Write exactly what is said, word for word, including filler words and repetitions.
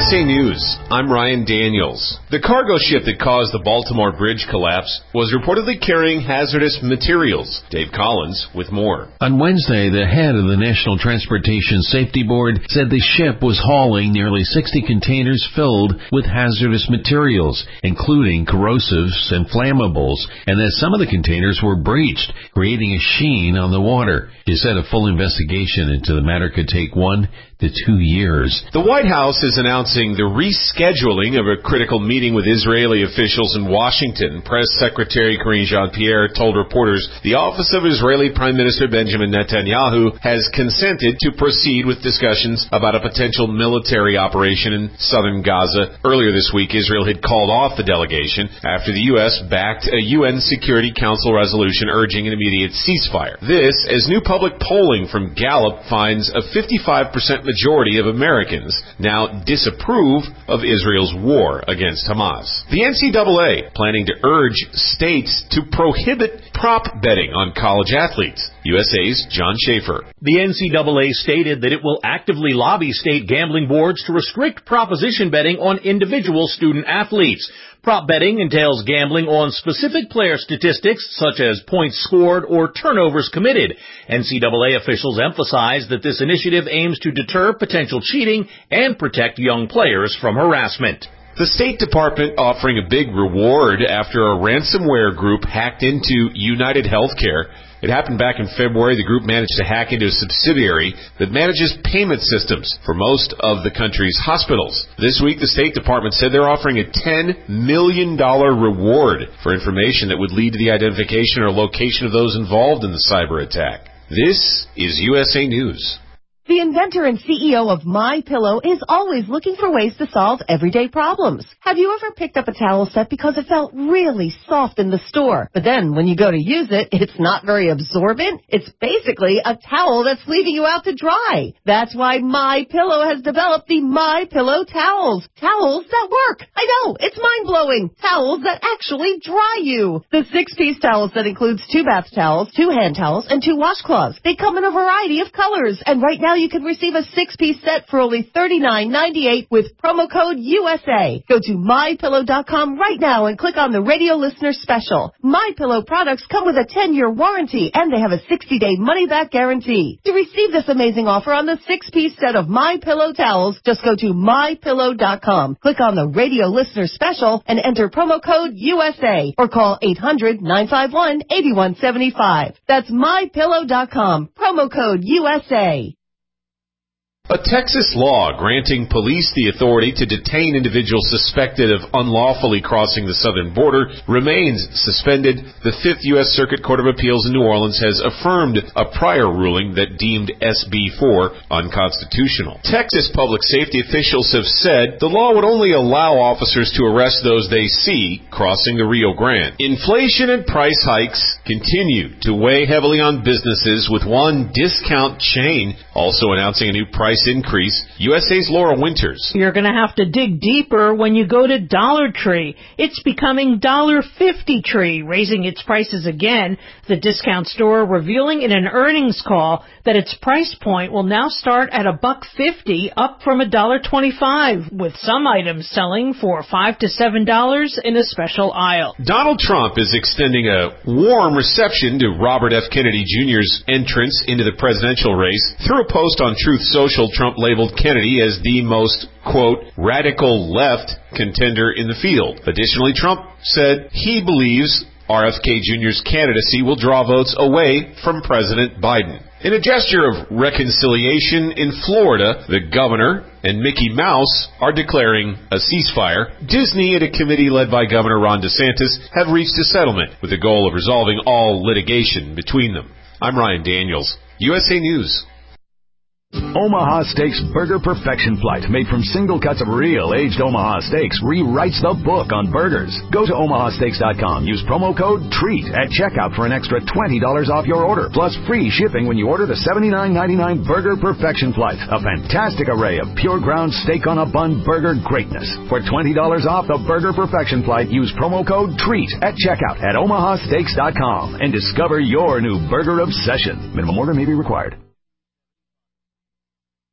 S A News, I'm Ryan Daniels. The cargo ship that caused the Baltimore Bridge collapse was reportedly carrying hazardous materials. Dave Collins with more. On Wednesday, the head of the National Transportation Safety Board said the ship was hauling nearly sixty containers filled with hazardous materials, including corrosives and flammables, and that some of the containers were breached, creating a sheen on the water. He said a full investigation into the matter could take one to two years. The White House is announcing the rescheduling of a critical meeting with Israeli officials in Washington. Press Secretary Karine Jean-Pierre told reporters the office of Israeli Prime Minister Benjamin Netanyahu has consented to proceed with discussions about a potential military operation in southern Gaza. Earlier this week, Israel had called off the delegation after the U S backed a U N Security Council resolution urging an immediate ceasefire. This, as new public polling from Gallup finds a fifty-five percent majority of Americans now disapprove of Israel's war against Hamas. The N C double A planning to urge states to prohibit prop betting on college athletes. U S A's John Schaefer. The N C double A stated that it will actively lobby state gambling boards to restrict proposition betting on individual student athletes. Prop betting entails gambling on specific player statistics such as points scored or turnovers committed. N C double A officials emphasize that this initiative aims to deter potential cheating and protect young players from harassment. The State Department offering a big reward after a ransomware group hacked into United Healthcare. It happened back in February. The group managed to hack into a subsidiary that manages payment systems for most of the country's hospitals. This week, the State Department said they're offering a ten million dollars reward for information that would lead to the identification or location of those involved in the cyber attack. This is U S A News. The inventor and C E O of MyPillow is always looking for ways to solve everyday problems. Have you ever picked up a towel set because it felt really soft in the store, but then when you go to use it, it's not very absorbent? It's basically a towel that's leaving you out to dry. That's why MyPillow has developed the MyPillow towels. Towels that work. I know, it's mind-blowing. Towels that actually dry you. The six-piece towel set includes two bath towels, two hand towels, and two washcloths. They come in a variety of colors, and right now you can receive a six-piece set for only thirty-nine ninety-eight with promo code U S A. Go to my pillow dot com right now and click on the radio listener special. MyPillow products come with a ten-year warranty, and they have a sixty-day money-back guarantee. To receive this amazing offer on the six-piece set of MyPillow towels, just go to my pillow dot com, click on the radio listener special, and enter promo code U S A, or call eight hundred nine five one eight one seven five. That's my pillow dot com, promo code U S A. A Texas law granting police the authority to detain individuals suspected of unlawfully crossing the southern border remains suspended. The Fifth U S Circuit Court of Appeals in New Orleans has affirmed a prior ruling that deemed S B four unconstitutional. Texas public safety officials have said the law would only allow officers to arrest those they see crossing the Rio Grande. Inflation and price hikes continue to weigh heavily on businesses, with one discount chain also announcing a new price increase. U S A's Laura Winters. You're going to have to dig deeper when you go to Dollar Tree. It's becoming one dollar fifty Tree, raising its prices again. The discount store revealing in an earnings call that its price point will now start at a buck fifty, up from one dollar twenty-five, with some items selling for five to seven dollars in a special aisle. Donald Trump is extending a warm reception to Robert F. Kennedy Junior's entrance into the presidential race. Through a post on Truth Social, Trump labeled Kennedy as the most, quote, radical left contender in the field. Additionally, Trump said he believes R F K Junior's candidacy will draw votes away from President Biden. In a gesture of reconciliation in Florida, the governor and Mickey Mouse are declaring a ceasefire. Disney and a committee led by Governor Ron DeSantis have reached a settlement with the goal of resolving all litigation between them. I'm Ryan Daniels, U S A News. Omaha Steaks Burger Perfection Flight, made from single cuts of real aged Omaha steaks, rewrites the book on burgers. Go to omaha steaks dot com. Use promo code TREAT at checkout for an extra twenty dollars off your order, plus free shipping when you order the seventy-nine ninety-nine Burger Perfection Flight. A fantastic array of pure ground steak on a bun burger greatness. For twenty dollars off the Burger Perfection Flight, use promo code TREAT at checkout at omaha steaks dot com and discover your new burger obsession. Minimum order may be required.